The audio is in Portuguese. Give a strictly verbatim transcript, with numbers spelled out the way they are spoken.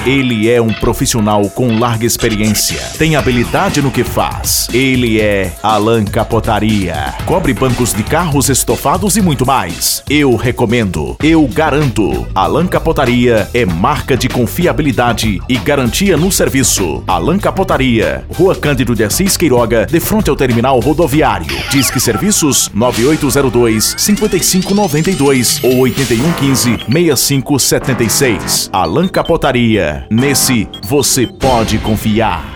Ele é um profissional com larga experiência. Tem habilidade no que faz. Ele é Alan Capotaria. Cobre bancos de carros, estofados e muito mais. Eu recomendo. Eu garanto. Alan Capotaria é marca de confiabilidade e garantia no serviço. Alan Capotaria. Rua Cândido de Assis Queiroga, de frente ao terminal rodoviário. Disque Serviços nove oito zero dois, cinco cinco nove dois ou oito um um cinco, seis cinco sete seis. Alan Capotaria. Nesse você pode confiar.